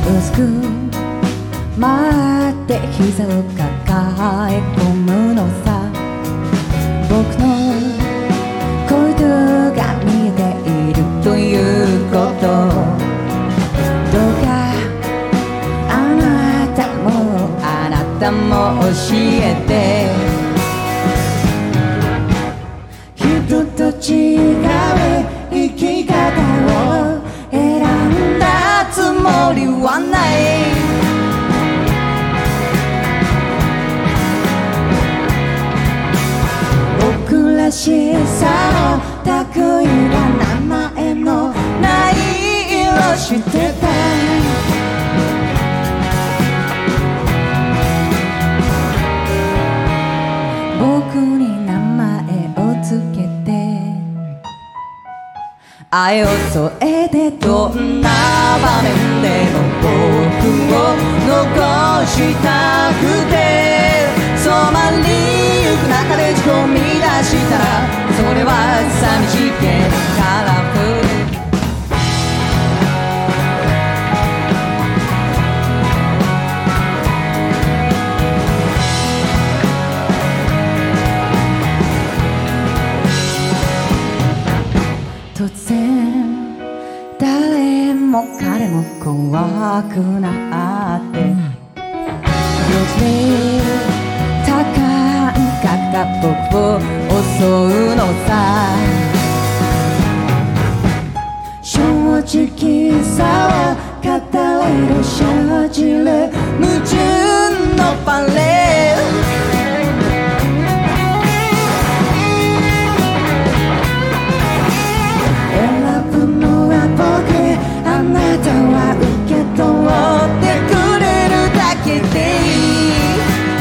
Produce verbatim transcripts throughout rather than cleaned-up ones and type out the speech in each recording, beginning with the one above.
薄く待って膝を抱え込むのさ。僕の恋人が見えているということ、どうかあなたもあなたも教えて。人と違う生き方を選んだつもりはない。僕らしさを類いは名前のない色してた。僕に名前をつけて愛を添えて、どんな場面でも僕を残したくて、染まりゆく中で自己を見出したら、それは寂しげカラフル。突然誰も彼も怖くなって、よじ多感覚が僕を襲うのさ。正直さを語れる生じる矛盾のパレード。あなたは受け取ってくれるだけでいい。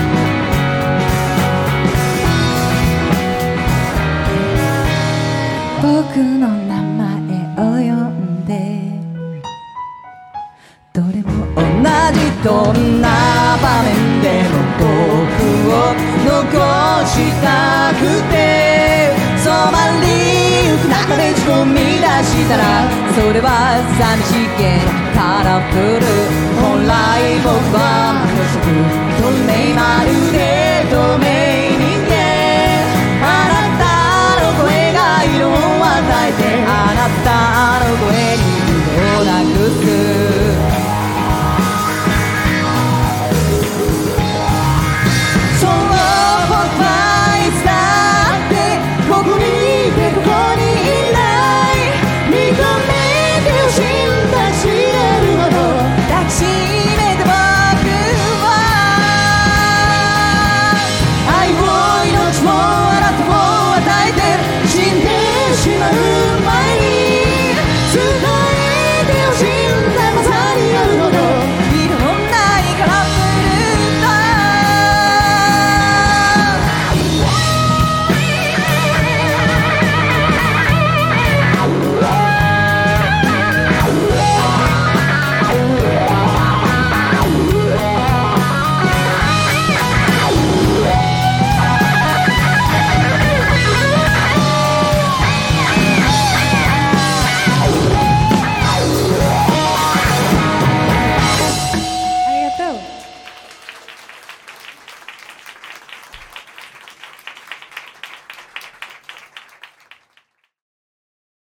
僕の名前を呼んで、どれも同じ、どんな場面でも僕を残したくて、染まりゆく中で自己を見出したら、それは寂しげなカラフ